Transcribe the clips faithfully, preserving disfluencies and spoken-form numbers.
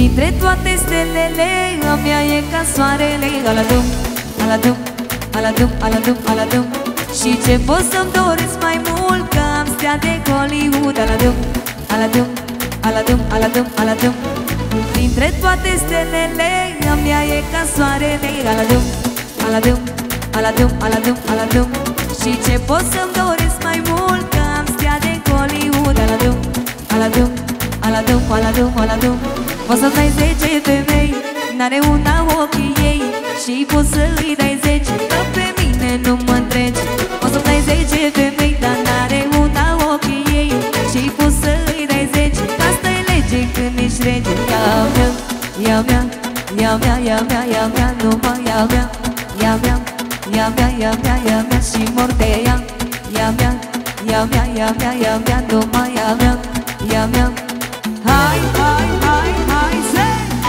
Dintre toate stelele, a mea e ca soarele. Aladum, aladum, aladum, aladum, aladum. Și ce pot să-mi doresc mai mult, că am stea de Hollywood. Aladum, aladum, aladum, aladum, aladum. Dintre toate stelele, a mea e ca soarele. Aladum, aladum, aladum, aladum, aladum. Și ce pot să-mi doresc mai mult, că am stea de Hollywood. Aladum, aladum, aladum, aladum, aladum. Poți să dai zece femei, n-are una ochii ei, și poți să-i dai zece, că pe mine nu mă întregi. Poți să dai zece femei, dar n-are una ochii ei, și poți să-i dai zece, că asta-i lege când ești rege. Ia mea, ia mea, ia mea, ia mea, ia mea, numai ia mea. Ia mea, ia mea, ia mea, ia mea, și mor de ea. Ia mea, ia mea, ia mea, ia mea, numai ia mea. Ia mea. Hai, hai, hai, hai, zi!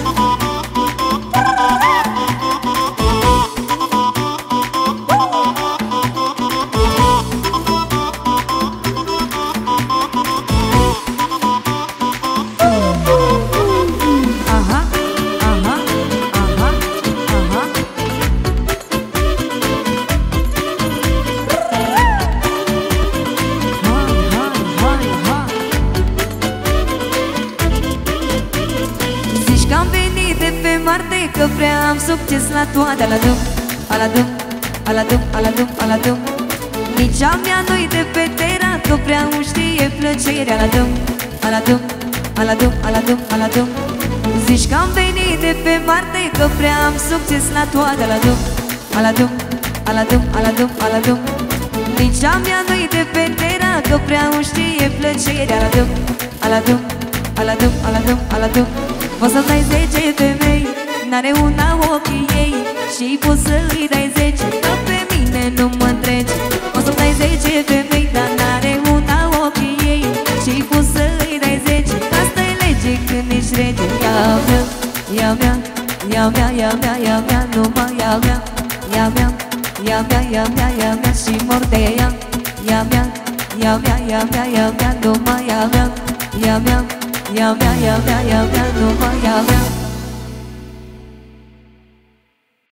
Aha, aha, aha, aha. Hai, hai, hai, hai. Zici că am venit de pe Marte, că prea am succes la toate. Aladum, aladum, aladum, aladum, aladum. Nici a mea nu-i de pe Terra, că prea nu știe plăcerea. Aladum, aladum, aladum, aladum, aladum. Zici că am venit de pe Marte, că prea am succes la toate. Aladum, aladum, aladum, aladum, aladum. Nici a mea nu-i de pe Terra, că prea nu știe plăcerea. Aladum, aladum, aladum, aladum, aladum. Poți să dai zece femei, n-are una ochii ei, și poți să-i dai zece, că pe mine nu mă întregi. Poți să dai zece femei, dar n-are una ochii ei, și poți să-i dai zece, că asta-i lege când ești rege. Ia mea, ia mea, ia mea, ia mea, ia mea, numai ia mea. Ia mea, ia mea, ia mea, ia mea, și mor de ea. Ia mea, ia mea, ia mea, ia mea, numai ia mea. Ia mea, ia mea, ia mea, ia mea, numai ia mea.